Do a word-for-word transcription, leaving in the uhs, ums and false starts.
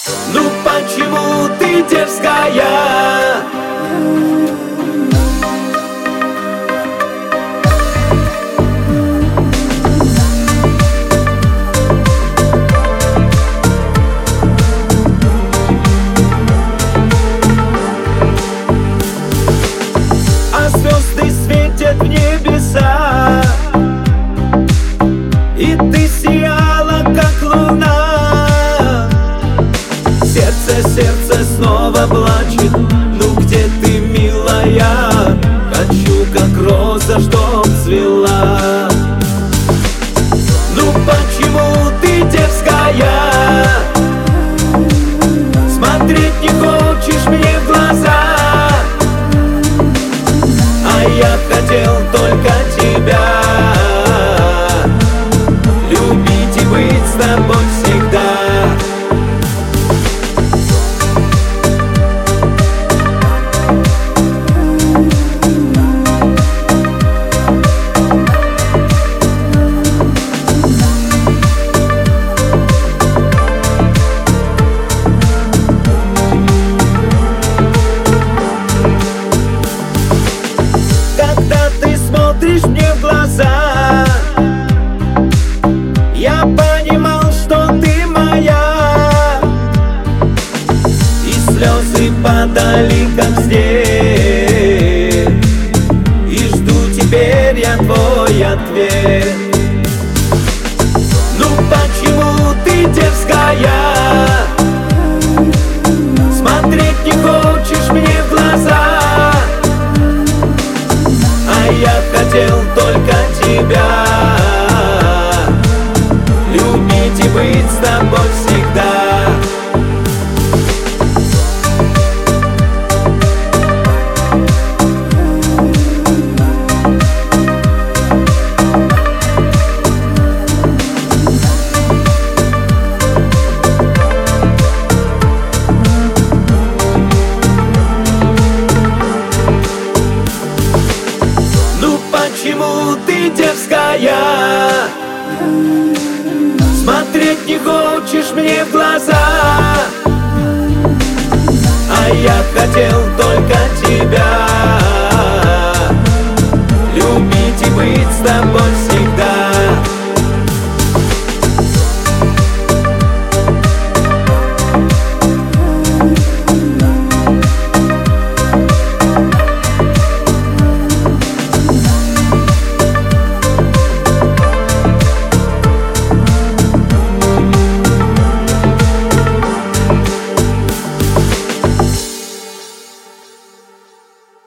Ну почему ты дерзкая? А звезды светят в небеса, и ты сияла, как луна. Сердце, сердце снова плачет. Ну где ты, милая? Хочу, как роза, чтоб цвела. Ну почему ты дерзкая? Смотреть не хочешь мне в глаза, а я хотел только тебя любить и быть с тобой всегда. Смотришь мне в глаза, я понимал, что ты моя, и слезы падали, как снег, и жду теперь я твой ответ. Ну почему ты дерзкая? Смотреть не хочешь мне в глаза, я хотел только тебя любить и быть с тобой всегда. Почему ты дерзкая? Смотреть не хочешь мне в глаза, а я хотел только тебя